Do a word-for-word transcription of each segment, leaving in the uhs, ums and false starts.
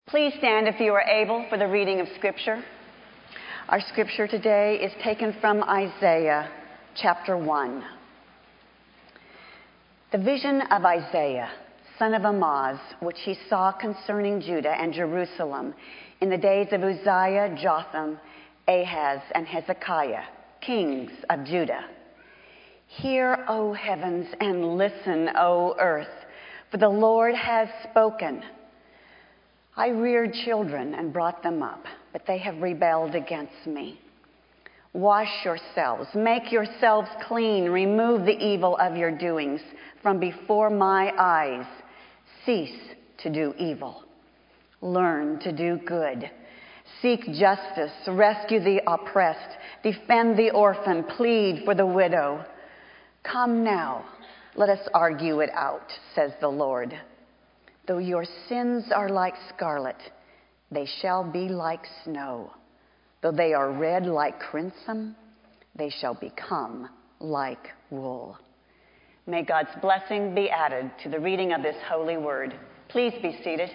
Please stand if you are able for the reading of Scripture. Our Scripture today is taken from Isaiah chapter one. The vision of Isaiah, son of Amoz, which he saw concerning Judah and Jerusalem in the days of Uzziah, Jotham, Ahaz, and Hezekiah, kings of Judah. Hear, O heavens, and listen, O earth, for the Lord has spoken. I reared children and brought them up, but they have rebelled against me. Wash yourselves, make yourselves clean, remove the evil of your doings from before my eyes. Cease to do evil. Learn to do good. Seek justice, rescue the oppressed, defend the orphan, plead for the widow. Come now, let us argue it out, says the Lord. Though your sins are like scarlet, they shall be like snow. Though they are red like crimson, they shall become like wool. May God's blessing be added to the reading of this holy word. Please be seated.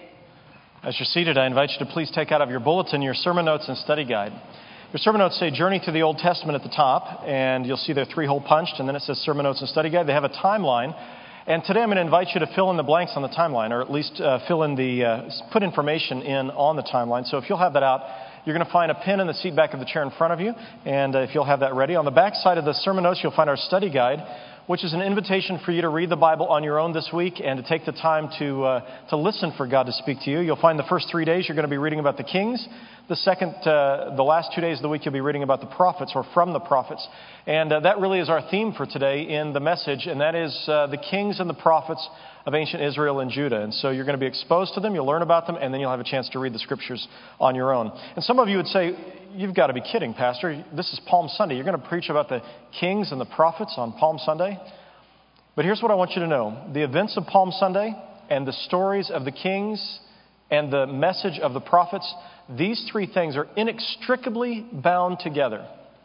As you're seated, I invite you to please take out of your bulletin your sermon notes and study guide. Your sermon notes say Journey Through the Old Testament at the top, and you'll see they're three-hole punched, and then it says Sermon Notes and Study Guide. They have a timeline. And today I'm going to invite you to fill in the blanks on the timeline, or at least uh, fill in the, uh, put information in on the timeline. So if you'll have that out, you're going to find a pen in the seat back of the chair in front of you. And uh, if you'll have that ready, on the back side of the sermon notes, you'll find our study guide, which is an invitation for you to read the Bible on your own this week and to take the time to uh, to listen for God to speak to you. You'll find the first three days you're going to be reading about the kings. The second, uh, the last two days of the week, you'll be reading about the prophets or from the prophets. And uh, that really is our theme for today in the message, and that is uh, the kings and the prophets of ancient Israel and Judah. And so you're going to be exposed to them, you'll learn about them, and then you'll have a chance to read the scriptures on your own. And some of you would say, you've got to be kidding, Pastor. This is Palm Sunday. You're going to preach about the kings and the prophets on Palm Sunday? But here's what I want you to know. The events of Palm Sunday and the stories of the kings and the message of the prophets, these three things are inextricably bound together.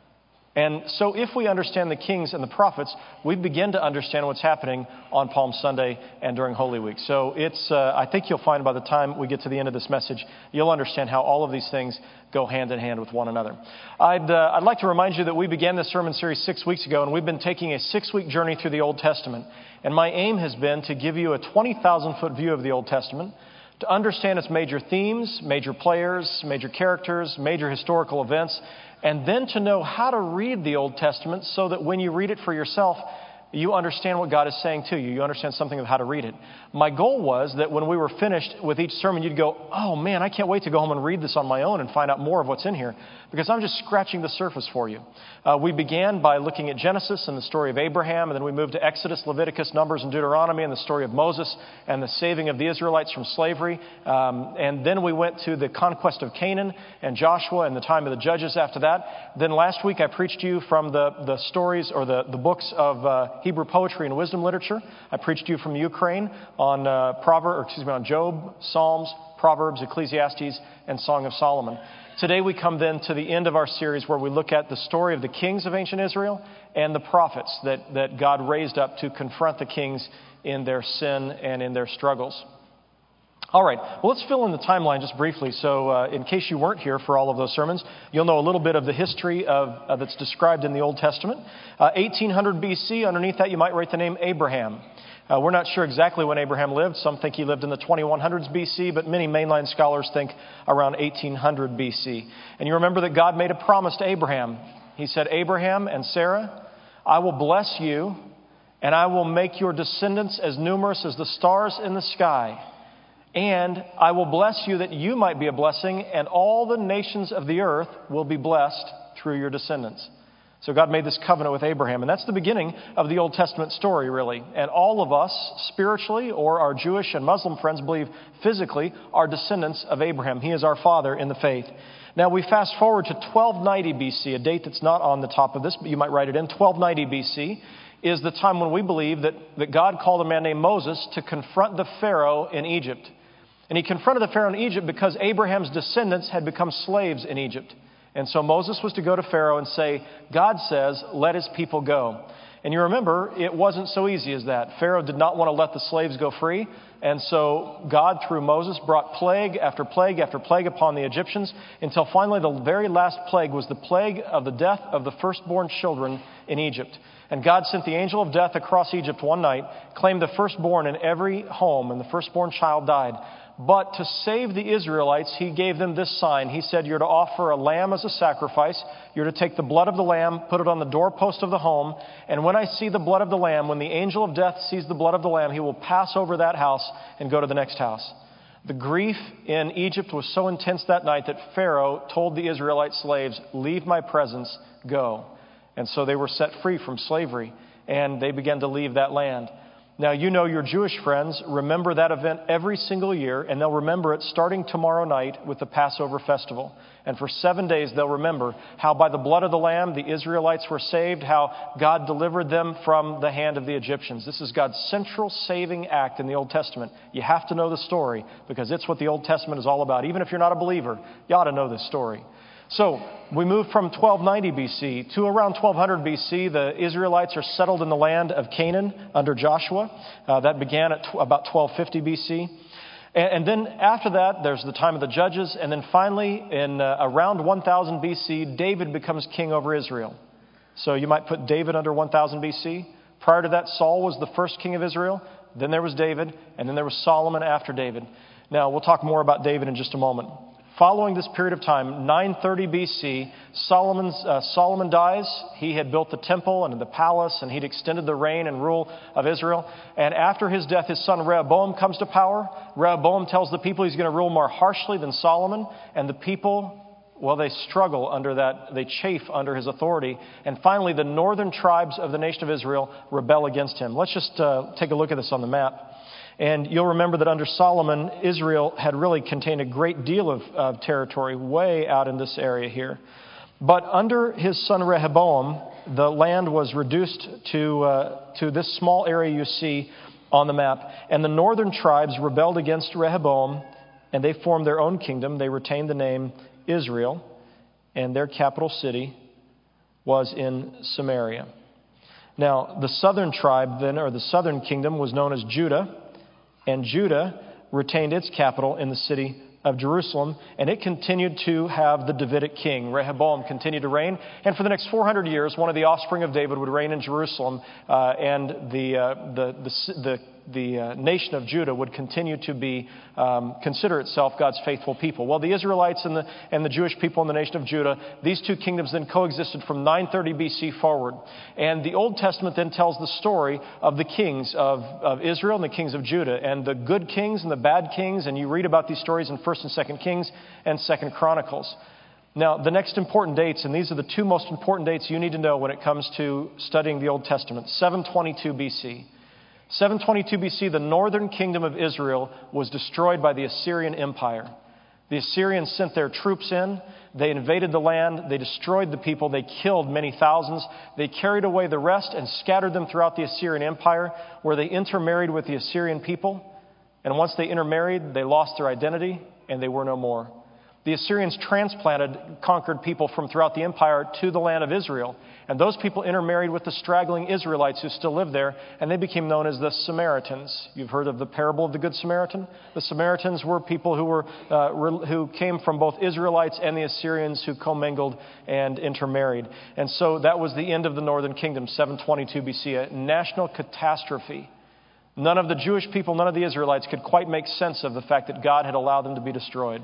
And so if we understand the kings and the prophets, we begin to understand what's happening on Palm Sunday and during Holy Week. So it's, uh, I think you'll find by the time we get to the end of this message, you'll understand how all of these things go hand in hand with one another. I'd, uh, I'd like to remind you that we began this sermon series six weeks ago, and we've been taking a six-week journey through the Old Testament. And my aim has been to give you a twenty thousand foot view of the Old Testament, to understand its major themes, major players, major characters, major historical events, and then to know how to read the Old Testament so that when you read it for yourself, you understand what God is saying to you. You understand something of how to read it. My goal was that when we were finished with each sermon, you'd go, oh man, I can't wait to go home and read this on my own and find out more of what's in here, because I'm just scratching the surface for you. Uh, we began by looking at Genesis and the story of Abraham, and then we moved to Exodus, Leviticus, Numbers, and Deuteronomy, and the story of Moses and the saving of the Israelites from slavery. Um, and then we went to the conquest of Canaan and Joshua and the time of the judges after that. Then last week I preached to you from the, the stories or the, the books of uh, Hebrew poetry and wisdom literature. I preached to you from Ukraine on uh, Proverbs, or excuse me, on Job, Psalms, Proverbs, Ecclesiastes, and Song of Solomon. Today we come then to the end of our series where we look at the story of the kings of ancient Israel and the prophets that, that God raised up to confront the kings in their sin and in their struggles. All right, well, let's fill in the timeline just briefly. So uh, in case you weren't here for all of those sermons, you'll know a little bit of the history of, uh, that's described in the Old Testament. Uh, eighteen hundred B C, underneath that you might write the name Abraham. Uh, we're not sure exactly when Abraham lived. Some think he lived in the twenty-one hundreds B C, but many mainline scholars think around eighteen hundred B C. And you remember that God made a promise to Abraham. He said, Abraham and Sarah, I will bless you, and I will make your descendants as numerous as the stars in the sky. And I will bless you that you might be a blessing, and all the nations of the earth will be blessed through your descendants. So God made this covenant with Abraham, and that's the beginning of the Old Testament story, really. And all of us, spiritually, or our Jewish and Muslim friends believe physically, are descendants of Abraham. He is our father in the faith. Now we fast forward to twelve ninety B C, a date that's not on the top of this, but you might write it in. twelve ninety B C is the time when we believe that, that God called a man named Moses to confront the Pharaoh in Egypt. And he confronted the Pharaoh in Egypt because Abraham's descendants had become slaves in Egypt. And so Moses was to go to Pharaoh and say, God says, let his people go. And you remember, it wasn't so easy as that. Pharaoh did not want to let the slaves go free. And so God, through Moses, brought plague after plague after plague upon the Egyptians until finally the very last plague was the plague of the death of the firstborn children in Egypt. And God sent the angel of death across Egypt one night, claimed the firstborn in every home, and the firstborn child died. But to save the Israelites, he gave them this sign. He said, you're to offer a lamb as a sacrifice. You're to take the blood of the lamb, put it on the doorpost of the home. And when I see the blood of the lamb, when the angel of death sees the blood of the lamb, he will pass over that house and go to the next house. The grief in Egypt was so intense that night that Pharaoh told the Israelite slaves, leave my presence, go. And so they were set free from slavery, and they began to leave that land. Now, you know your Jewish friends remember that event every single year, and they'll remember it starting tomorrow night with the Passover festival. And for seven days, they'll remember how by the blood of the Lamb, the Israelites were saved, how God delivered them from the hand of the Egyptians. This is God's central saving act in the Old Testament. You have to know the story because it's what the Old Testament is all about. Even if you're not a believer, you ought to know this story. So we move from twelve ninety B C to around twelve hundred B C. The Israelites are settled in the land of Canaan under Joshua. Uh, that began at tw- about twelve fifty B C. And, and then after that, there's the time of the judges. And then finally, in uh, around one thousand B C, David becomes king over Israel. So you might put David under one thousand B C. Prior to that, Saul was the first king of Israel. Then there was David. And then there was Solomon after David. Now, we'll talk more about David in just a moment. Following this period of time, nine thirty B C, Solomon's, uh, Solomon dies. He had built the temple and the palace, and he'd extended the reign and rule of Israel. And after his death, his son Rehoboam comes to power. Rehoboam tells the people he's going to rule more harshly than Solomon. And the people, well, they struggle under that. They chafe under his authority. And finally, the northern tribes of the nation of Israel rebel against him. Let's just uh, take a look at this on the map. And you'll remember that under Solomon, Israel had really contained a great deal of, of territory way out in this area here. But under his son Rehoboam, the land was reduced to, uh, to this small area you see on the map. And the northern tribes rebelled against Rehoboam, and they formed their own kingdom. They retained the name Israel, and their capital city was in Samaria. Now, the southern tribe then, or the southern kingdom, was known as Judah. And Judah retained its capital in the city of Jerusalem, and it continued to have the Davidic king. Rehoboam continued to reign, and for the next four hundred years, one of the offspring of David would reign in Jerusalem, uh, and the, uh, the, the, the, the uh, nation of Judah would continue to be, um, consider itself God's faithful people. Well, the Israelites and the, and the Jewish people in the nation of Judah, these two kingdoms then coexisted from nine thirty B C forward. And the Old Testament then tells the story of the kings of, of Israel and the kings of Judah, and the good kings and the bad kings, and you read about these stories in First and Second Kings and Second Chronicles. Now, the next important dates, and these are the two most important dates you need to know when it comes to studying the Old Testament. seven twenty-two B C. seven twenty-two B C, the northern kingdom of Israel was destroyed by the Assyrian Empire. The Assyrians sent their troops in. They invaded the land. They destroyed the people. They killed many thousands. They carried away the rest and scattered them throughout the Assyrian Empire, where they intermarried with the Assyrian people. And once they intermarried, they lost their identity, and they were no more. The Assyrians transplanted conquered people from throughout the empire to the land of Israel. And those people intermarried with the straggling Israelites who still lived there, and they became known as the Samaritans. You've heard of the parable of the Good Samaritan? The Samaritans were people who were uh, re- who came from both Israelites and the Assyrians who commingled and intermarried. And so that was the end of the northern kingdom, seven twenty-two B C, a national catastrophe. None of the Jewish people, none of the Israelites could quite make sense of the fact that God had allowed them to be destroyed.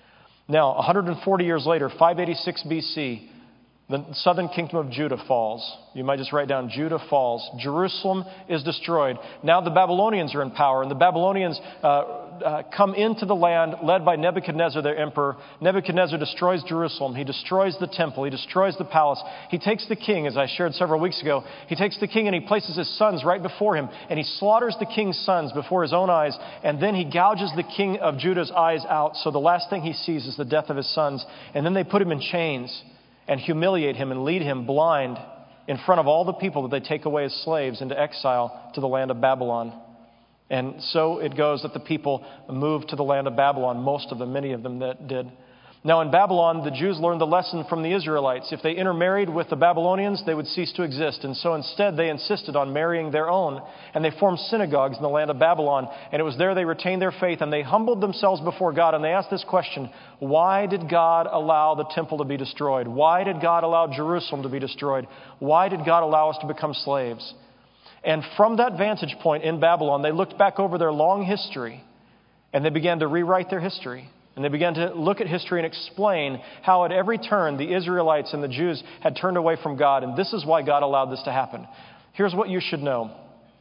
Now, one hundred forty years later, five eighty-six B C, the southern kingdom of Judah falls. You might just write down, Judah falls. Jerusalem is destroyed. Now the Babylonians are in power, and the Babylonians uh, uh, come into the land led by Nebuchadnezzar, their emperor. Nebuchadnezzar destroys Jerusalem. He destroys the temple. He destroys the palace. He takes the king, as I shared several weeks ago. He takes the king and he places his sons right before him, and he slaughters the king's sons before his own eyes, and then he gouges the king of Judah's eyes out. So the last thing he sees is the death of his sons, and then they put him in chains and humiliate him and lead him blind in front of all the people that they take away as slaves into exile to the land of Babylon. And so it goes that the people moved to the land of Babylon, most of them, many of them that did. Now in Babylon, the Jews learned the lesson from the Israelites. If they intermarried with the Babylonians, they would cease to exist. And so instead, they insisted on marrying their own. And they formed synagogues in the land of Babylon. And it was there they retained their faith. And they humbled themselves before God. And they asked this question: why did God allow the temple to be destroyed? Why did God allow Jerusalem to be destroyed? Why did God allow us to become slaves? And from that vantage point in Babylon, they looked back over their long history. And they began to rewrite their history. And they began to look at history and explain how at every turn the Israelites and the Jews had turned away from God. And this is why God allowed this to happen. Here's what you should know.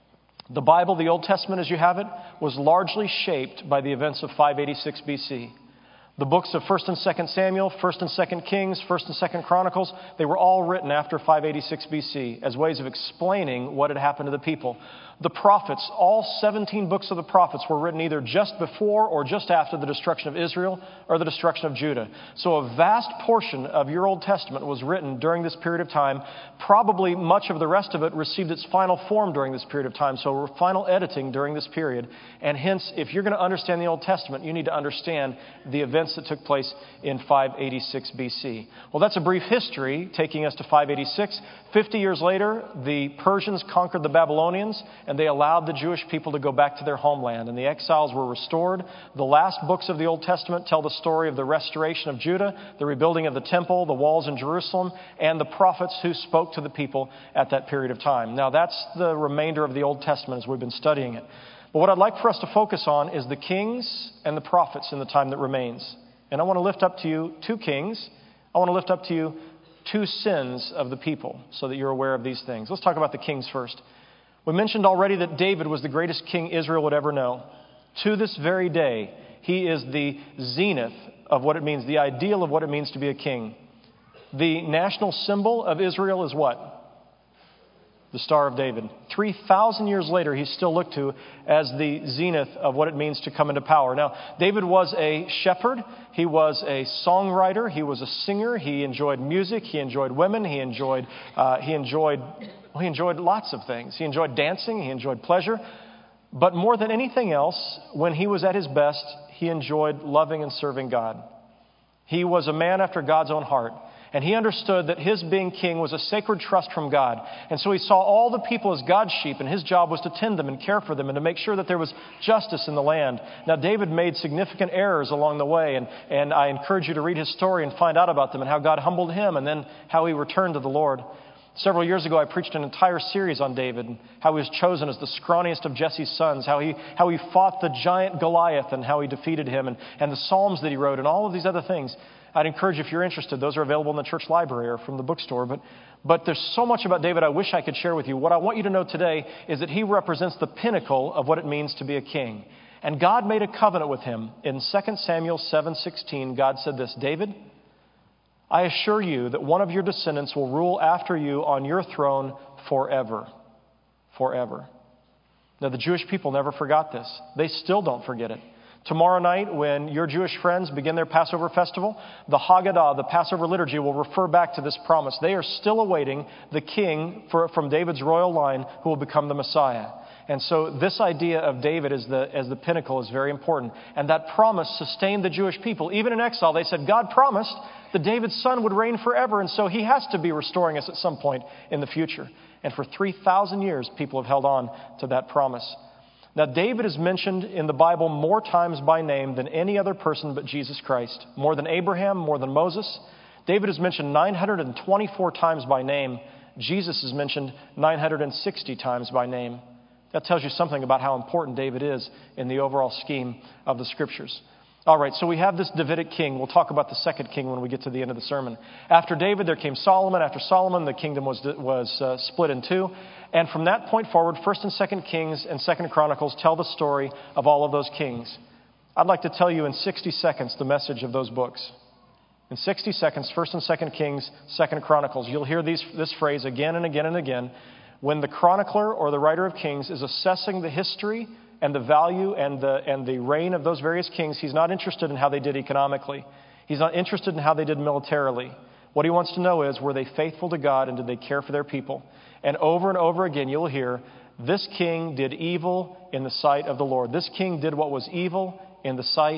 The Bible, the Old Testament as you have it, was largely shaped by the events of five eighty-six B C. The books of First and Second Samuel, First and Second Kings, First and Second Chronicles, they were all written after five eighty-six B C as ways of explaining what had happened to the people. The prophets, all seventeen books of the prophets were written either just before or just after the destruction of Israel or the destruction of Judah. So a vast portion of your Old Testament was written during this period of time. Probably much of the rest of it received its final form during this period of time. So final editing during this period. And hence, if you're going to understand the Old Testament, you need to understand the events that took place in five eighty-six B C. Well, that's a brief history taking us to five eighty-six. Fifty years later, the Persians conquered the Babylonians, and they allowed the Jewish people to go back to their homeland. And the exiles were restored. The last books of the Old Testament tell the story of the restoration of Judah, the rebuilding of the temple, the walls in Jerusalem, and the prophets who spoke to the people at that period of time. Now, that's the remainder of the Old Testament as we've been studying it. But what I'd like for us to focus on is the kings and the prophets in the time that remains. And I want to lift up to you two kings. I want to lift up to you two sins of the people so that you're aware of these things. Let's talk about the kings first. We mentioned already that David was the greatest king Israel would ever know. To this very day, he is the zenith of what it means, the ideal of what it means to be a king. The national symbol of Israel is what? The Star of David. three thousand years later, he's still looked to as the zenith of what it means to come into power. Now, David was a shepherd. He was a songwriter. He was a singer. He enjoyed music. He enjoyed women. He enjoyed, uh, he enjoyed, well, he enjoyed lots of things. He enjoyed dancing. He enjoyed pleasure. But more than anything else, when he was at his best, he enjoyed loving and serving God. He was a man after God's own heart. And he understood that his being king was a sacred trust from God. And so he saw all the people as God's sheep, and his job was to tend them and care for them and to make sure that there was justice in the land. Now, David made significant errors along the way, and, and I encourage you to read his story and find out about them and how God humbled him and then how he returned to the Lord. Several years ago, I preached an entire series on David and how he was chosen as the scrawniest of Jesse's sons, how he how he fought the giant Goliath and how he defeated him, and, and the Psalms that he wrote and all of these other things. I'd encourage you, if you're interested, those are available in the church library or from the bookstore. But, but there's so much about David I wish I could share with you. What I want you to know today is that he represents the pinnacle of what it means to be a king. And God made a covenant with him. In Second Samuel seven sixteen, God said this: David, I assure you that one of your descendants will rule after you on your throne forever. Forever. Now, the Jewish people never forgot this. They still don't forget it. Tomorrow night, when your Jewish friends begin their Passover festival, the Haggadah, the Passover liturgy, will refer back to this promise. They are still awaiting the king for, from David's royal line who will become the Messiah. And so this idea of David as the, as the pinnacle is very important. And that promise sustained the Jewish people. Even in exile, they said, God promised that David's son would reign forever, and so he has to be restoring us at some point in the future. And for three thousand years, people have held on to that promise. Now, David is mentioned in the Bible more times by name than any other person but Jesus Christ. More than Abraham, more than Moses. David is mentioned nine hundred twenty-four times by name. Jesus is mentioned nine hundred sixty times by name. That tells you something about how important David is in the overall scheme of the Scriptures. All right, so we have this Davidic king. We'll talk about the second king when we get to the end of the sermon. After David, there came Solomon. After Solomon, the kingdom was was uh, split in two. And from that point forward, First and Second Kings and Second Chronicles tell the story of all of those kings. I'd like to tell you in sixty seconds the message of those books. In sixty seconds, First and Second Kings, Second Chronicles. You'll hear these, this phrase again and again and again. When the chronicler or the writer of Kings is assessing the history and the value and the and the reign of those various kings, he's not interested in how they did economically. He's not interested in how they did militarily. What he wants to know is, were they faithful to God and did they care for their people? And over and over again, you'll hear, this king did evil in the sight of the Lord. This king did what was evil in the sight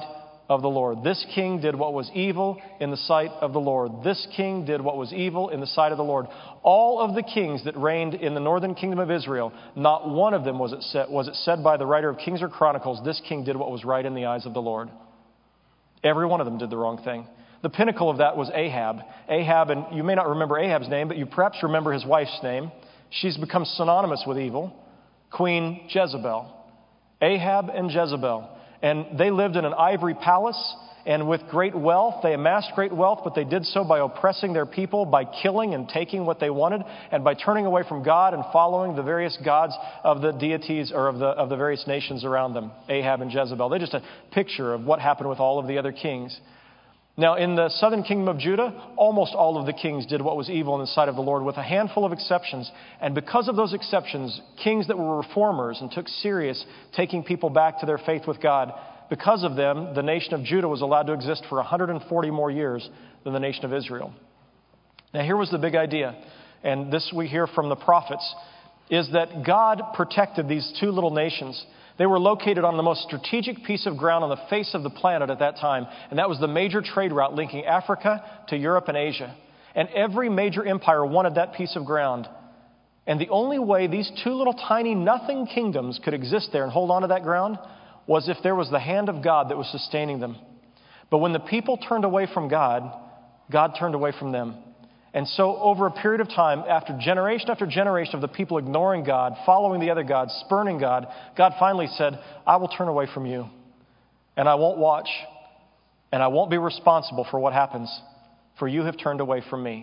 of the Lord. This king did what was evil in the sight of the Lord. This king did what was evil in the sight of the Lord. All of the kings that reigned in the northern kingdom of Israel, not one of them was it said, was it said by the writer of Kings or Chronicles, this king did what was right in the eyes of the Lord. Every one of them did the wrong thing. The pinnacle of that was Ahab. Ahab, and you may not remember Ahab's name, but you perhaps remember his wife's name. She's become synonymous with evil. Queen Jezebel. Ahab and Jezebel. And they lived in an ivory palace, and with great wealth. They amassed great wealth, but they did so by oppressing their people, by killing and taking what they wanted, and by turning away from God and following the various gods of the deities or of the, of the various nations around them, Ahab and Jezebel. They're just a picture of what happened with all of the other kings. Now, in the southern kingdom of Judah, almost all of the kings did what was evil in the sight of the Lord, with a handful of exceptions. And because of those exceptions, kings that were reformers and took serious taking people back to their faith with God, because of them, the nation of Judah was allowed to exist for one hundred forty more years than the nation of Israel. Now, here was the big idea, and this we hear from the prophets, is that God protected these two little nations. They were located on the most strategic piece of ground on the face of the planet at that time, and that was the major trade route linking Africa to Europe and Asia. And every major empire wanted that piece of ground. And the only way these two little tiny nothing kingdoms could exist there and hold on to that ground was if there was the hand of God that was sustaining them. But when the people turned away from God, God turned away from them. And so over a period of time, after generation after generation of the people ignoring God, following the other gods, spurning God, God finally said, I will turn away from you, and I won't watch, and I won't be responsible for what happens, for you have turned away from me.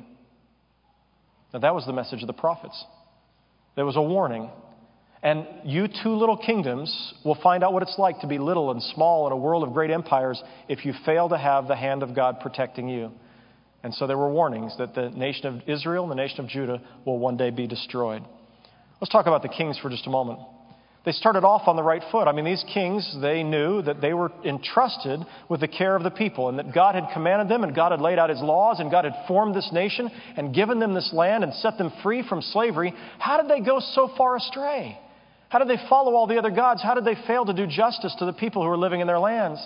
Now that was the message of the prophets. There was a warning. And you two little kingdoms will find out what it's like to be little and small in a world of great empires if you fail to have the hand of God protecting you. And so there were warnings that the nation of Israel and the nation of Judah will one day be destroyed. Let's talk about the kings for just a moment. They started off on the right foot. I mean, these kings, they knew that they were entrusted with the care of the people and that God had commanded them and God had laid out His laws and God had formed this nation and given them this land and set them free from slavery. How did they go so far astray? How did they follow all the other gods? How did they fail to do justice to the people who were living in their lands?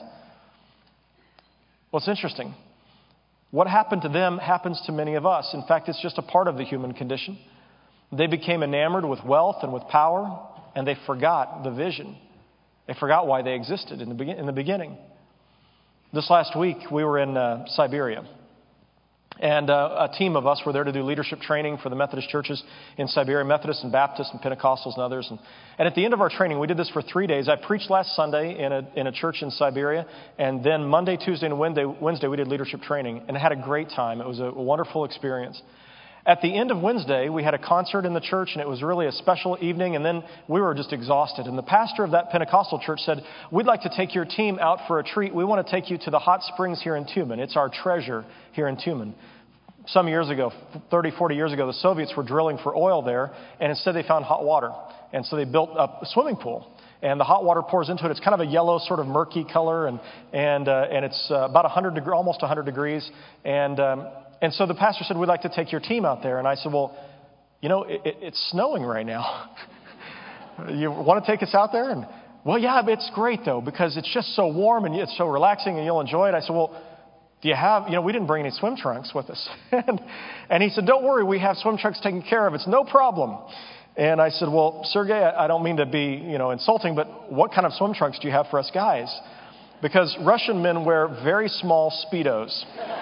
Well, it's interesting. What happened to them happens to many of us. In fact, it's just a part of the human condition. They became enamored with wealth and with power, and they forgot the vision. They forgot why they existed in the, be- in the beginning. This last week, we were in uh, Siberia. And uh, a team of us were there to do leadership training for the Methodist churches in Siberia, Methodists and Baptists and Pentecostals and others. And, and at the end of our training, we did this for three days. I preached last Sunday in a, in a church in Siberia. And then Monday, Tuesday, and Wednesday, Wednesday, we did leadership training. And had a great time. It was a wonderful experience. At the end of Wednesday, we had a concert in the church, and it was really a special evening, and then we were just exhausted. And the pastor of that Pentecostal church said, we'd like to take your team out for a treat. We want to take you to the hot springs here in Tumen. It's our treasure here in Tumen. Some years ago, thirty, forty years ago, the Soviets were drilling for oil there, and instead they found hot water. And so they built a swimming pool, and the hot water pours into it. It's kind of a yellow, sort of murky color, and and uh, and it's uh, about one hundred, deg- almost one hundred degrees. And um, and so the pastor said, we'd like to take your team out there. And I said, well, you know, it, it, it's snowing right now. You want to take us out there? And, well, yeah, but it's great, though, because it's just so warm and it's so relaxing and you'll enjoy it. I said, well, do you have, you know, we didn't bring any swim trunks with us. and, and he said, don't worry, we have swim trunks taken care of. It's no problem. And I said, well, Sergey, I don't mean to be, you know, insulting, but what kind of swim trunks do you have for us guys? Because Russian men wear very small Speedos.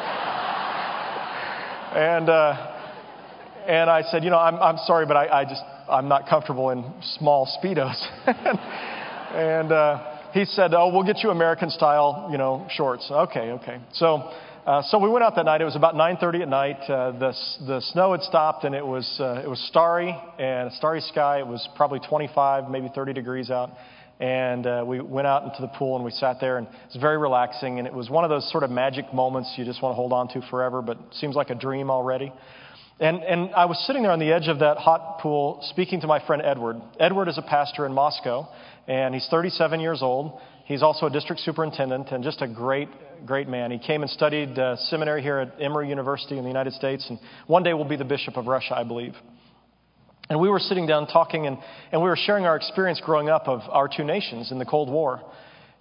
and uh, and I said, you know, I'm I'm sorry, but I, I just, I'm not comfortable in small Speedos. and uh, he said, oh, we'll get you American style, you know, shorts. Okay, okay. So uh, so we went out that night. It was about nine thirty at night. Uh, the the snow had stopped, and it was uh, it was starry and a starry sky. It was probably twenty-five, maybe thirty degrees out. And uh, we went out into the pool and we sat there, and it was very relaxing. And it was one of those sort of magic moments you just want to hold on to forever, but seems like a dream already. And and I was sitting there on the edge of that hot pool speaking to my friend Edward. Edward is a pastor in Moscow, and he's thirty-seven years old. He's also a district superintendent and just a great, great man. He came and studied uh, seminary here at Emory University in the United States, and one day will be the Bishop of Russia, I believe. And we were sitting down talking, and, and we were sharing our experience growing up of our two nations in the Cold War.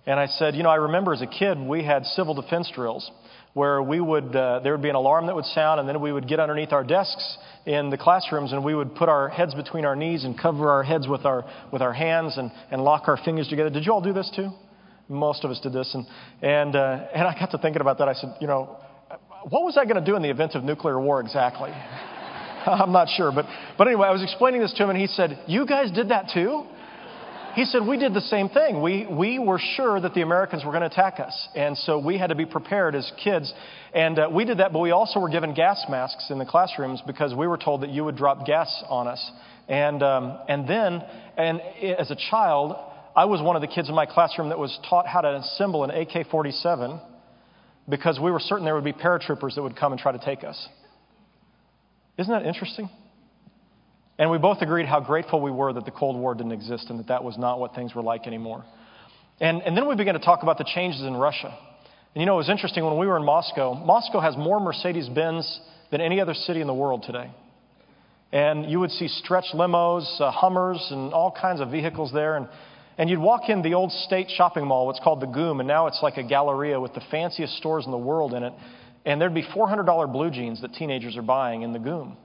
And I said, you know, I remember as a kid, we had civil defense drills where we would, uh, there would be an alarm that would sound, and then we would get underneath our desks in the classrooms, and we would put our heads between our knees and cover our heads with our with our hands and, and lock our fingers together. Did you all do this too? Most of us did this. And and uh, and I got to thinking about that. I said, you know, what was I going to do in the event of nuclear war exactly? I'm not sure. But, but anyway, I was explaining this to him, and he said, you guys did that too? He said, we did the same thing. We we were sure that the Americans were going to attack us. And so we had to be prepared as kids. And uh, we did that, but we also were given gas masks in the classrooms because we were told that you would drop gas on us. And um, and then, and as a child, I was one of the kids in my classroom that was taught how to assemble an A K forty-seven because we were certain there would be paratroopers that would come and try to take us. Isn't that interesting? And we both agreed how grateful we were that the Cold War didn't exist and that that was not what things were like anymore. And, and then we began to talk about the changes in Russia. And you know, it was interesting when we were in Moscow. Moscow has more Mercedes-Benz than any other city in the world today. And you would see stretch limos, uh, Hummers, and all kinds of vehicles there. And, and you'd walk in the old state shopping mall, what's called the Goom, and now it's like a Galleria with the fanciest stores in the world in it. And there'd be four hundred dollars blue jeans that teenagers are buying in the Goom.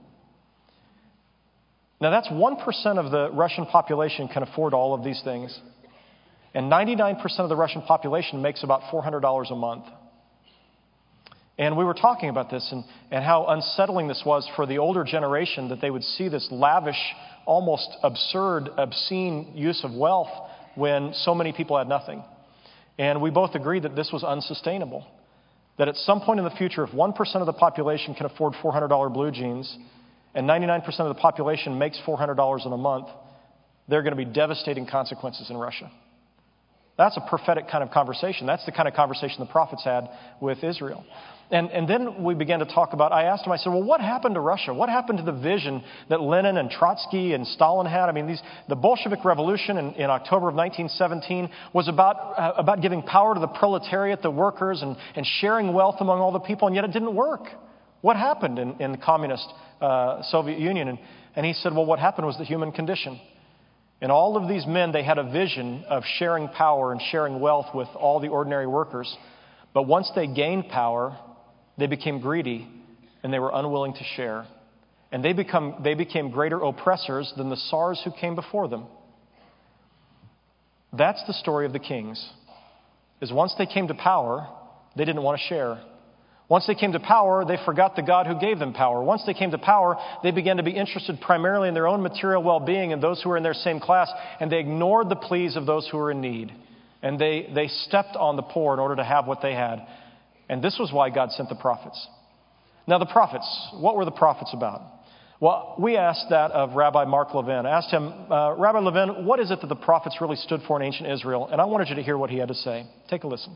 Now, that's one percent of the Russian population can afford all of these things. And ninety-nine percent of the Russian population makes about four hundred dollars a month. And we were talking about this and, and how unsettling this was for the older generation that they would see this lavish, almost absurd, obscene use of wealth when so many people had nothing. And we both agreed that this was unsustainable. That at some point in the future, if one percent of the population can afford four hundred dollars blue jeans, and ninety-nine percent of the population makes four hundred dollars in a month, there are going to be devastating consequences in Russia. That's a prophetic kind of conversation. That's the kind of conversation the prophets had with Israel. And, and then we began to talk about, I asked him, I said, well, what happened to Russia? What happened to the vision that Lenin and Trotsky and Stalin had? I mean, these, the Bolshevik Revolution in, in October of nineteen seventeen was about, uh, about giving power to the proletariat, the workers, and, and sharing wealth among all the people, and yet it didn't work. What happened in, in the communist uh, Soviet Union? And, and he said, well, what happened was the human condition. And all of these men, they had a vision of sharing power and sharing wealth with all the ordinary workers. But once they gained power, they became greedy and they were unwilling to share. And they, become, they became greater oppressors than the Tsars who came before them. That's the story of the kings. Is once they came to power, they didn't want to share. Once they came to power, they forgot the God who gave them power. Once they came to power, they began to be interested primarily in their own material well-being and those who were in their same class, and they ignored the pleas of those who were in need. And they, they stepped on the poor in order to have what they had. And this was why God sent the prophets. Now, the prophets, what were the prophets about? Well, we asked that of Rabbi Mark Levin. I asked him, uh, Rabbi Levin, what is it that the prophets really stood for in ancient Israel? And I wanted you to hear what he had to say. Take a listen.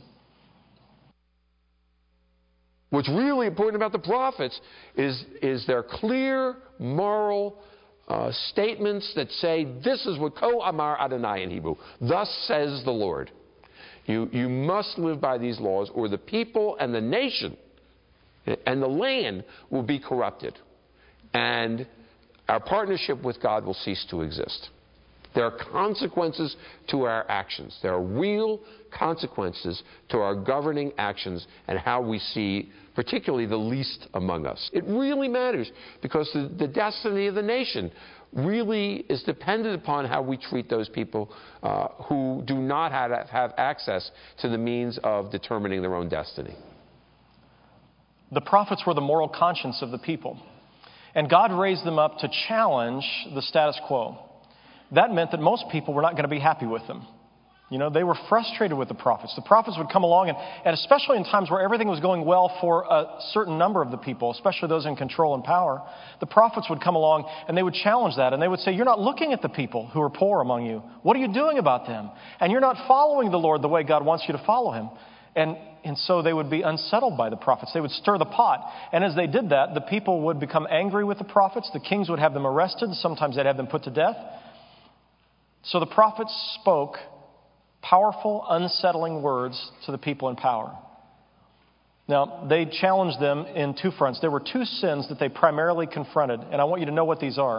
What's really important about the prophets is, is their clear moral uh, statements that say, this is what Ko Amar Adonai in Hebrew, thus says the Lord. You, you must live by these laws, or the people and the nation and the land will be corrupted. And our partnership with God will cease to exist. There are consequences to our actions. There are real consequences to our governing actions and how we see particularly the least among us. It really matters because the, the destiny of the nation really is dependent upon how we treat those people uh, who do not have, have access to the means of determining their own destiny. The prophets were the moral conscience of the people, and God raised them up to challenge the status quo. That meant that most people were not going to be happy with them. You know, they were frustrated with the prophets. The prophets would come along, and, and especially in times where everything was going well for a certain number of the people, especially those in control and power, the prophets would come along and they would challenge that. And they would say, you're not looking at the people who are poor among you. What are you doing about them? And you're not following the Lord the way God wants you to follow him. And, and so they would be unsettled by the prophets. They would stir the pot. And as they did that, the people would become angry with the prophets. The kings would have them arrested. Sometimes they'd have them put to death. So the prophets spoke powerful, unsettling words to the people in power. Now, they challenged them in two fronts. There were two sins that they primarily confronted, and I want you to know what these are.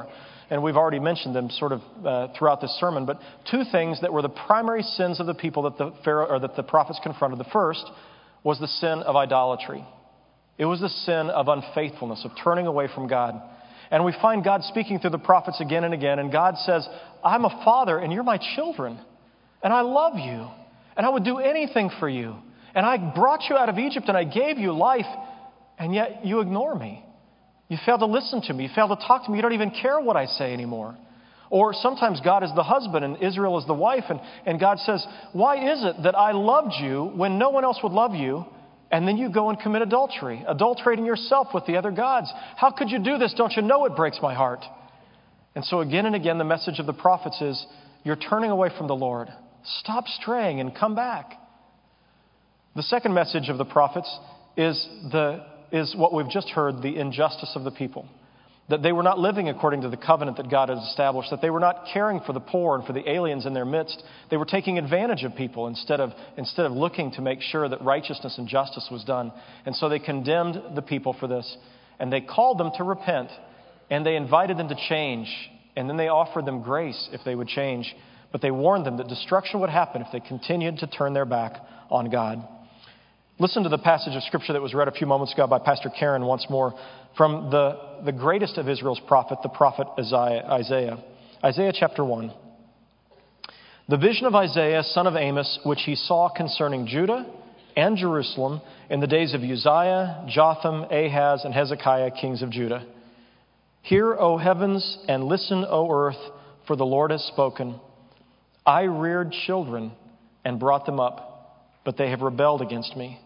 and we've already mentioned them sort of uh, throughout this sermon, but two things that were the primary sins of the people that the Pharaoh, or that the prophets confronted. The first was the sin of idolatry. It was the sin of unfaithfulness, of turning away from God. And we find God speaking through the prophets again and again, and God says, I'm a father, and you're my children, and I love you, and I would do anything for you. And I brought you out of Egypt, and I gave you life, and yet you ignore me. You fail to listen to me. You fail to talk to me. You don't even care what I say anymore. Or sometimes God is the husband and Israel is the wife, and, and God says, why is it that I loved you when no one else would love you, and then you go and commit adultery, adulterating yourself with the other gods? How could you do this? Don't you know it breaks my heart? And so again and again, the message of the prophets is, you're turning away from the Lord. Stop straying and come back. The second message of the prophets is the is what we've just heard, the injustice of the people. That they were not living according to the covenant that God had established, that they were not caring for the poor and for the aliens in their midst. They were taking advantage of people instead of, instead of looking to make sure that righteousness and justice was done. And so they condemned the people for this. And they called them to repent. And they invited them to change. And then they offered them grace if they would change. But they warned them that destruction would happen if they continued to turn their back on God. Listen to the passage of Scripture that was read a few moments ago by Pastor Karen once more from the, the greatest of Israel's prophet, the prophet Isaiah. Isaiah, Isaiah chapter one. The vision of Isaiah, son of Amos, which he saw concerning Judah and Jerusalem in the days of Uzziah, Jotham, Ahaz, and Hezekiah, kings of Judah. Hear, O heavens, and listen, O earth, for the Lord has spoken. I reared children and brought them up, but they have rebelled against me.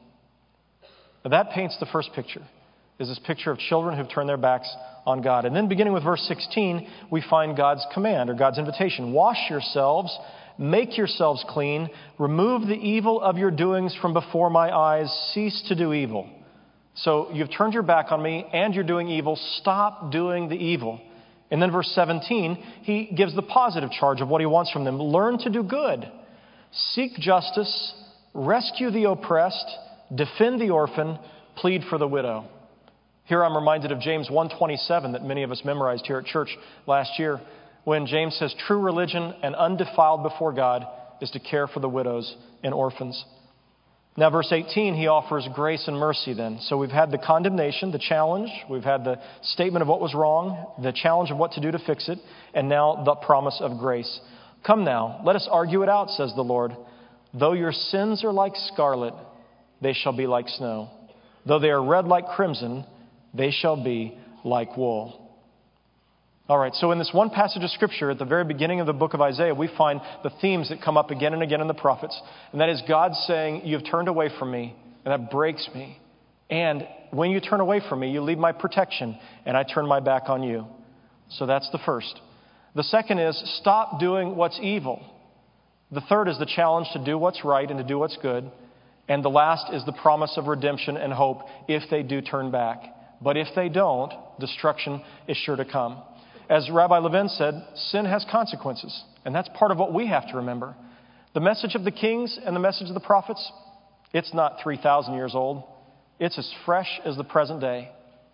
Now that paints the first picture, is this picture of children who've turned their backs on God. And then beginning with verse sixteen, we find God's command or God's invitation. Wash yourselves, make yourselves clean, remove the evil of your doings from before my eyes, cease to do evil. So you've turned your back on me and you're doing evil, stop doing the evil. And then verse seventeen, he gives the positive charge of what he wants from them. Learn to do good, seek justice, rescue the oppressed, defend the orphan, plead for the widow. Here I'm reminded of James one twenty-seven that many of us memorized here at church last year, when James says, true religion and undefiled before God is to care for the widows and orphans. Now verse eighteen, he offers grace and mercy then. So we've had the condemnation, the challenge, we've had the statement of what was wrong, the challenge of what to do to fix it, and now the promise of grace. Come now, let us argue it out, says the Lord. Though your sins are like scarlet, they shall be like snow. Though they are red like crimson, they shall be like wool. All right, so in this one passage of Scripture at the very beginning of the book of Isaiah, we find the themes that come up again and again in the prophets. And that is God saying, you've turned away from me, and that breaks me. And when you turn away from me, you leave my protection, and I turn my back on you. So that's the first. The second is, stop doing what's evil. The third is the challenge to do what's right and to do what's good. And the last is the promise of redemption and hope if they do turn back. But if they don't, destruction is sure to come. As Rabbi Levin said, sin has consequences. And that's part of what we have to remember. The message of the kings and the message of the prophets, it's not three thousand years old. It's as fresh as the present day.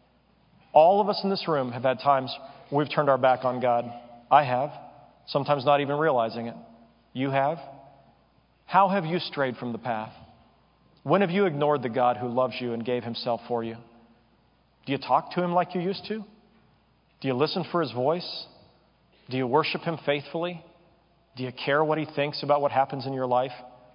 All of us in this room have had times where we've turned our back on God. I have, sometimes not even realizing it. You have. How have you strayed from the path? When have you ignored the God who loves you and gave himself for you? Do you talk to him like you used to? Do you listen for his voice? Do you worship him faithfully? Do you care what he thinks about what happens in your life?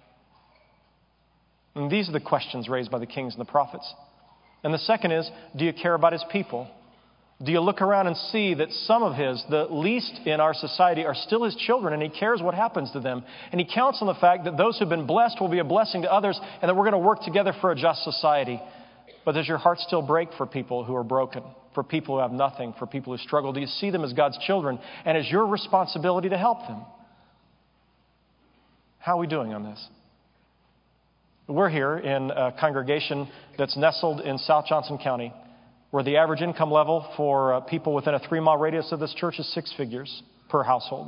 And these are the questions raised by the kings and the prophets. And the second is, do you care about his people? Do you look around and see that some of his, the least in our society, are still his children, and he cares what happens to them? And he counts on the fact that those who've been blessed will be a blessing to others, and that we're going to work together for a just society. But does your heart still break for people who are broken, for people who have nothing, for people who struggle? Do you see them as God's children, and is your responsibility to help them? How are we doing on this? We're here in a congregation that's nestled in South Johnson County, where the average income level for uh, people within a three-mile radius of this church is six figures per household.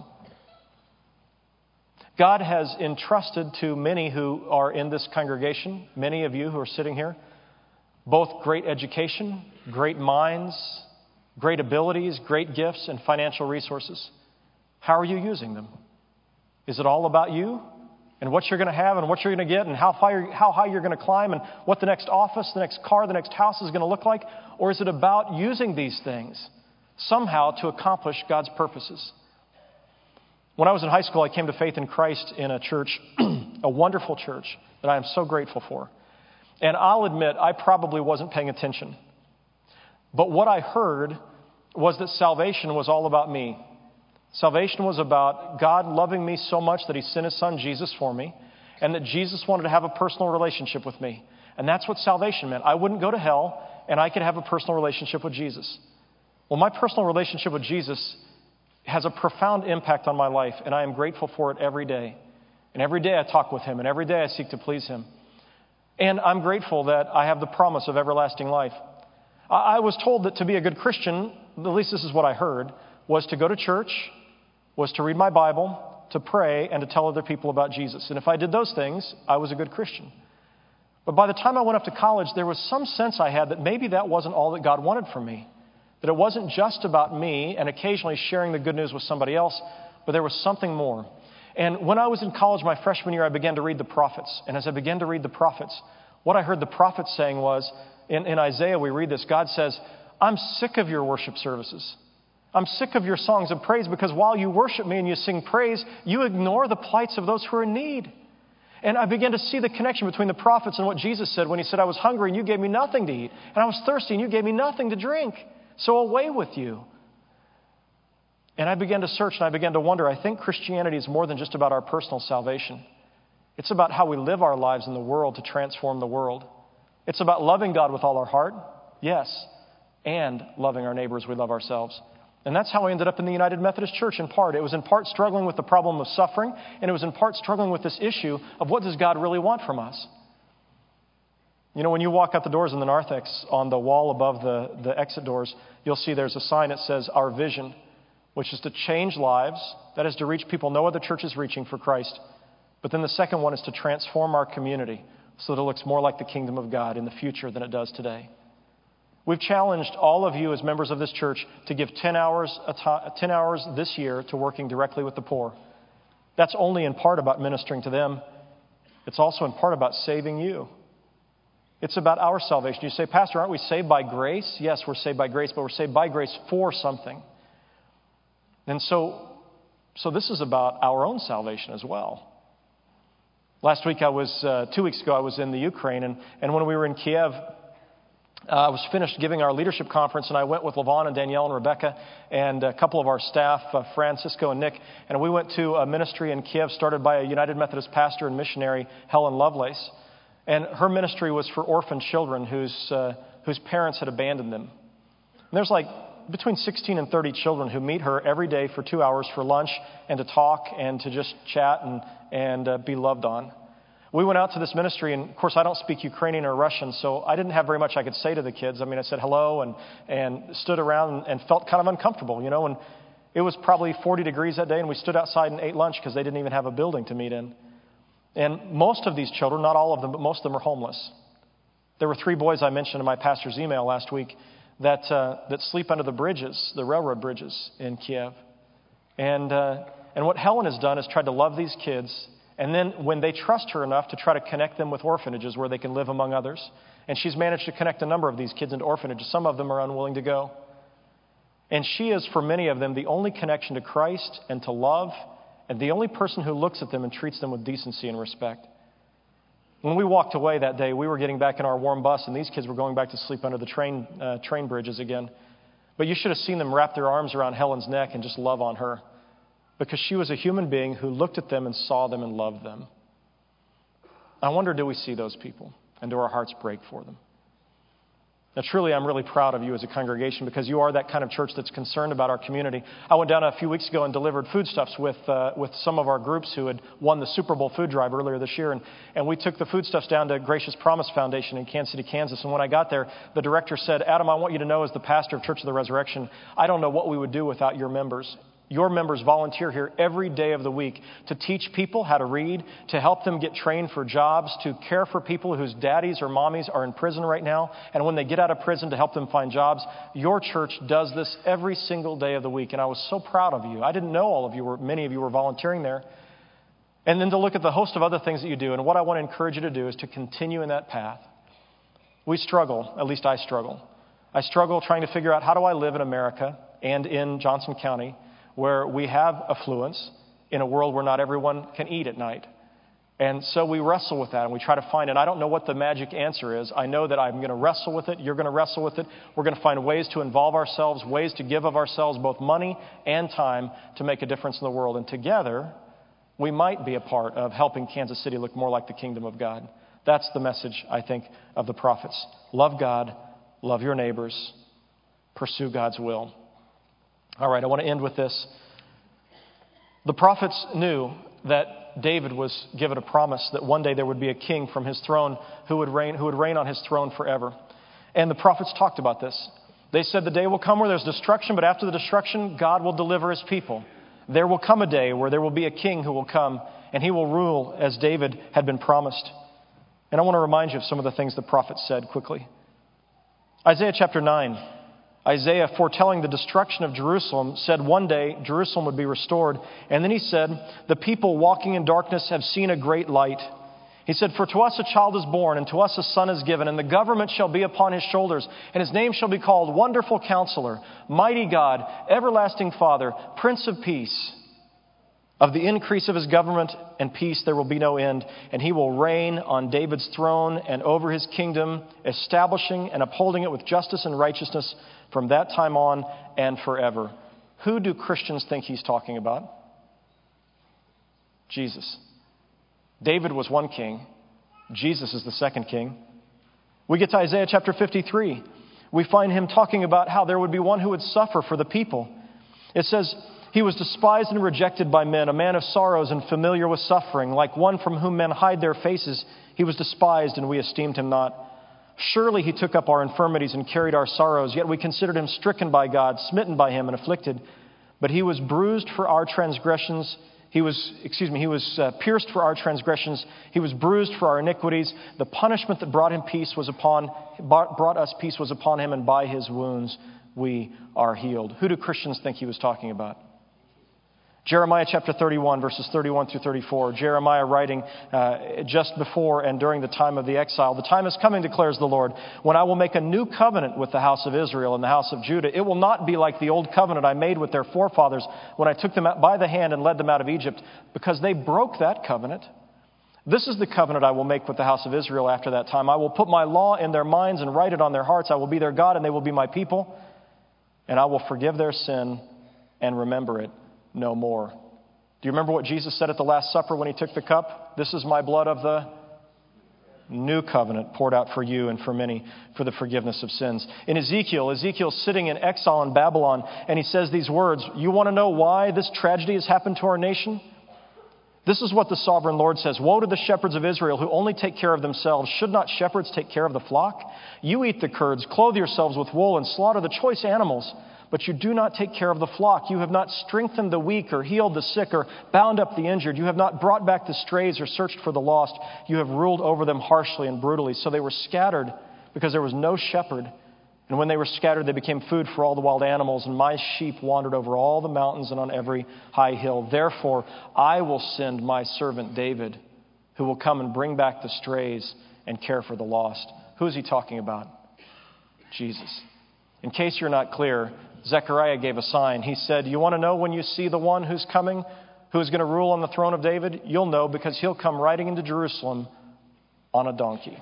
God has entrusted to many who are in this congregation, many of you who are sitting here, both great education, great minds, great abilities, great gifts, and financial resources. How are you using them? Is it all about you and what you're going to have and what you're going to get and how high, how high you're going to climb and what the next office, the next car, the next house is going to look like? Or is it about using these things somehow to accomplish God's purposes? When I was in high school, I came to faith in Christ in a church, a wonderful church that I am so grateful for. And I'll admit, I probably wasn't paying attention. But what I heard was that salvation was all about me. Salvation was about God loving me so much that He sent His Son Jesus for me, and that Jesus wanted to have a personal relationship with me. And that's what salvation meant. I wouldn't go to hell, and I could have a personal relationship with Jesus. Well, my personal relationship with Jesus has a profound impact on my life, and I am grateful for it every day. And every day I talk with Him, and every day I seek to please Him. And I'm grateful that I have the promise of everlasting life. I was told that to be a good Christian, at least this is what I heard, was to go to church, was to read my Bible, to pray, and to tell other people about Jesus. And if I did those things, I was a good Christian. But by the time I went up to college, there was some sense I had that maybe that wasn't all that God wanted from me. That it wasn't just about me and occasionally sharing the good news with somebody else, but there was something more. And when I was in college my freshman year, I began to read the prophets. And as I began to read the prophets, what I heard the prophets saying was, in, in Isaiah we read this, God says, I'm sick of your worship services. I'm sick of your songs of praise because while you worship me and you sing praise, you ignore the plights of those who are in need. And I began to see the connection between the prophets and what Jesus said when He said, I was hungry and you gave me nothing to eat. And I was thirsty and you gave me nothing to drink. So away with you. And I began to search and I began to wonder, I think Christianity is more than just about our personal salvation. It's about how we live our lives in the world to transform the world. It's about loving God with all our heart, yes, and loving our neighbor as we love ourselves. And that's how I ended up in the United Methodist Church in part. It was in part struggling with the problem of suffering, and it was in part struggling with this issue of what does God really want from us? You know, when you walk out the doors in the narthex, on the wall above the, the exit doors, you'll see there's a sign that says, Our Vision, which is to change lives, that is to reach people no other church is reaching for Christ. But then the second one is to transform our community so that it looks more like the kingdom of God in the future than it does today. We've challenged all of you as members of this church to give ten hours, a to- ten hours this year to working directly with the poor. That's only in part about ministering to them. It's also in part about saving you. It's about our salvation. You say, Pastor, aren't we saved by grace? Yes, we're saved by grace, but we're saved by grace for something. And so, so this is about our own salvation as well. Last week I was, uh, two weeks ago, I was in the Ukraine, and, and when we were in Kiev, Uh, I was finished giving our leadership conference, and I went with Levon and Danielle and Rebecca and a couple of our staff, uh, Francisco and Nick, and we went to a ministry in Kiev started by a United Methodist pastor and missionary, Helen Lovelace. And her ministry was for orphan children whose, uh, whose parents had abandoned them. And there's like between sixteen and thirty children who meet her every day for two hours for lunch and to talk and to just chat and, and uh, be loved on. We went out to this ministry, and of course I don't speak Ukrainian or Russian, so I didn't have very much I could say to the kids. I mean, I said hello and, and stood around and felt kind of uncomfortable, you know, and it was probably forty degrees that day, and we stood outside and ate lunch because they didn't even have a building to meet in. And most of these children, not all of them, but most of them are homeless. There were three boys I mentioned in my pastor's email last week that uh, that sleep under the bridges, the railroad bridges in Kiev. And uh, and what Helen has done is tried to love these kids. And then when they trust her enough to try to connect them with orphanages where they can live among others. And she's managed to connect a number of these kids into orphanages. Some of them are unwilling to go. And she is, for many of them, the only connection to Christ and to love, and the only person who looks at them and treats them with decency and respect. When we walked away that day, we were getting back in our warm bus, and these kids were going back to sleep under the train uh, train bridges again. But you should have seen them wrap their arms around Helen's neck and just love on her. Because she was a human being who looked at them and saw them and loved them. I wonder, do we see those people? And do our hearts break for them? Now, truly, I'm really proud of you as a congregation because you are that kind of church that's concerned about our community. I went down a few weeks ago and delivered foodstuffs with uh, with some of our groups who had won the Super Bowl food drive earlier this year. And, and we took the foodstuffs down to Gracious Promise Foundation in Kansas City, Kansas. And when I got there, the director said, Adam, I want you to know as the pastor of Church of the Resurrection, I don't know what we would do without your members. Your members volunteer here every day of the week to teach people how to read, to help them get trained for jobs, to care for people whose daddies or mommies are in prison right now, and when they get out of prison to help them find jobs. Your church does this every single day of the week, and I was so proud of you. I didn't know all of you were, many of you were volunteering there. And then to look at the host of other things that you do, and what I want to encourage you to do is to continue in that path. We struggle, at least I struggle. I struggle trying to figure out, how do I live in America and in Johnson County where we have affluence in a world where not everyone can eat at night. And so we wrestle with that and we try to find it. I don't know what the magic answer is. I know that I'm going to wrestle with it. You're going to wrestle with it. We're going to find ways to involve ourselves, ways to give of ourselves, both money and time, to make a difference in the world. And together, we might be a part of helping Kansas City look more like the kingdom of God. That's the message, I think, of the prophets. Love God, love your neighbors, pursue God's will. All right, I want to end with this. The prophets knew that David was given a promise that one day there would be a king from his throne who would reign, who would reign on his throne forever. And the prophets talked about this. They said the day will come where there's destruction, but after the destruction, God will deliver his people. There will come a day where there will be a king who will come, and he will rule as David had been promised. And I want to remind you of some of the things the prophets said quickly. Isaiah chapter nine. Isaiah, foretelling the destruction of Jerusalem, said one day Jerusalem would be restored. And then he said, the people walking in darkness have seen a great light. He said, for to us a child is born, and to us a son is given, and the government shall be upon his shoulders, and his name shall be called Wonderful Counselor, Mighty God, Everlasting Father, Prince of Peace. Of the increase of his government and peace there will be no end, and he will reign on David's throne and over his kingdom, establishing and upholding it with justice and righteousness from that time on and forever. Who do Christians think he's talking about? Jesus. David was one king. Jesus is the second king. We get to Isaiah chapter fifty-three. We find him talking about how there would be one who would suffer for the people. It says, he was despised and rejected by men, a man of sorrows and familiar with suffering. Like one from whom men hide their faces, he was despised and we esteemed him not. Surely he took up our infirmities and carried our sorrows, yet we considered him stricken by God, smitten by him and afflicted. But he was bruised for our transgressions. He was, excuse me, he was uh, pierced for our transgressions. He was bruised for our iniquities. The punishment that brought him peace was upon, brought us peace was upon him, and by his wounds we are healed. Who do Christians think he was talking about? Jeremiah chapter thirty-one, verses thirty-one through thirty-four. Jeremiah writing uh, just before and during the time of the exile. The time is coming, declares the Lord, when I will make a new covenant with the house of Israel and the house of Judah. It will not be like the old covenant I made with their forefathers when I took them out by the hand and led them out of Egypt, because they broke that covenant. This is the covenant I will make with the house of Israel after that time. I will put my law in their minds and write it on their hearts. I will be their God and they will be my people. And I will forgive their sin and remember it no more. Do you remember what Jesus said at the Last Supper when he took the cup? This is my blood of the new covenant poured out for you and for many for the forgiveness of sins. In Ezekiel, Ezekiel's sitting in exile in Babylon, and he says these words, you want to know why this tragedy has happened to our nation? This is what the sovereign Lord says. Woe to the shepherds of Israel who only take care of themselves. Should not shepherds take care of the flock? You eat the curds, clothe yourselves with wool, and slaughter the choice animals. But you do not take care of the flock. You have not strengthened the weak or healed the sick or bound up the injured. You have not brought back the strays or searched for the lost. You have ruled over them harshly and brutally. So they were scattered because there was no shepherd. And when they were scattered, they became food for all the wild animals. And my sheep wandered over all the mountains and on every high hill. Therefore, I will send my servant David, who will come and bring back the strays and care for the lost. Who is he talking about? Jesus. In case you're not clear, Zechariah gave a sign. He said, you want to know when you see the one who's coming, who is going to rule on the throne of David? You'll know, because he'll come riding into Jerusalem on a donkey.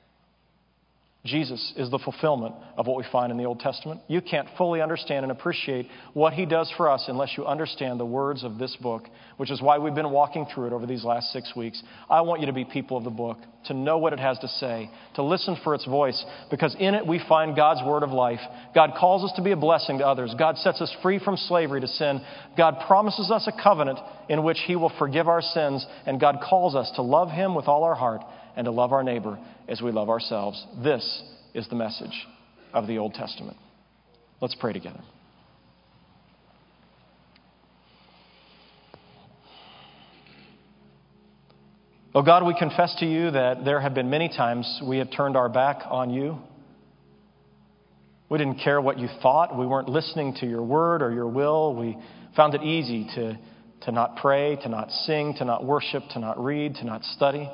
Jesus is the fulfillment of what we find in the Old Testament. You can't fully understand and appreciate what he does for us unless you understand the words of this book, which is why we've been walking through it over these last six weeks. I want you to be people of the book, to know what it has to say, to listen for its voice, because in it we find God's word of life. God calls us to be a blessing to others. God sets us free from slavery to sin. God promises us a covenant in which he will forgive our sins, and God calls us to love him with all our heart and to love our neighbor as we love ourselves. This is the message of the Old Testament. Let's pray together. Oh God, we confess to you that there have been many times we have turned our back on you. We didn't care what you thought. We weren't listening to your word or your will. We found it easy to, to not pray, to not sing, to not worship, to not read, to not study.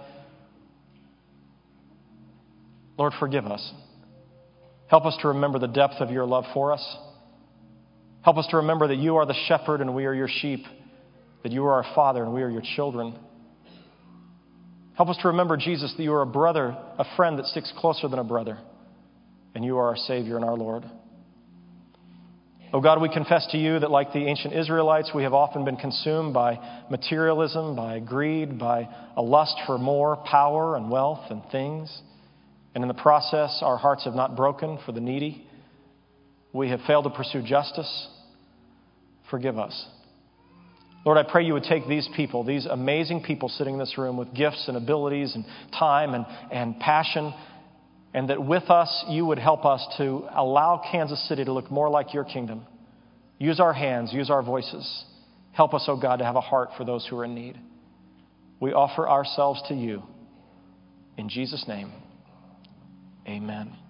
Lord, forgive us. Help us to remember the depth of your love for us. Help us to remember that you are the shepherd and we are your sheep, that you are our Father and we are your children. Help us to remember, Jesus, that you are a brother, a friend that sticks closer than a brother, and you are our Savior and our Lord. Oh God, we confess to you that like the ancient Israelites, we have often been consumed by materialism, by greed, by a lust for more power and wealth and things. And in the process, our hearts have not broken for the needy. We have failed to pursue justice. Forgive us. Lord, I pray you would take these people, these amazing people sitting in this room with gifts and abilities and time and, and passion, and that with us, you would help us to allow Kansas City to look more like your kingdom. Use our hands, use our voices. Help us, oh God, to have a heart for those who are in need. We offer ourselves to you. In Jesus' name, amen.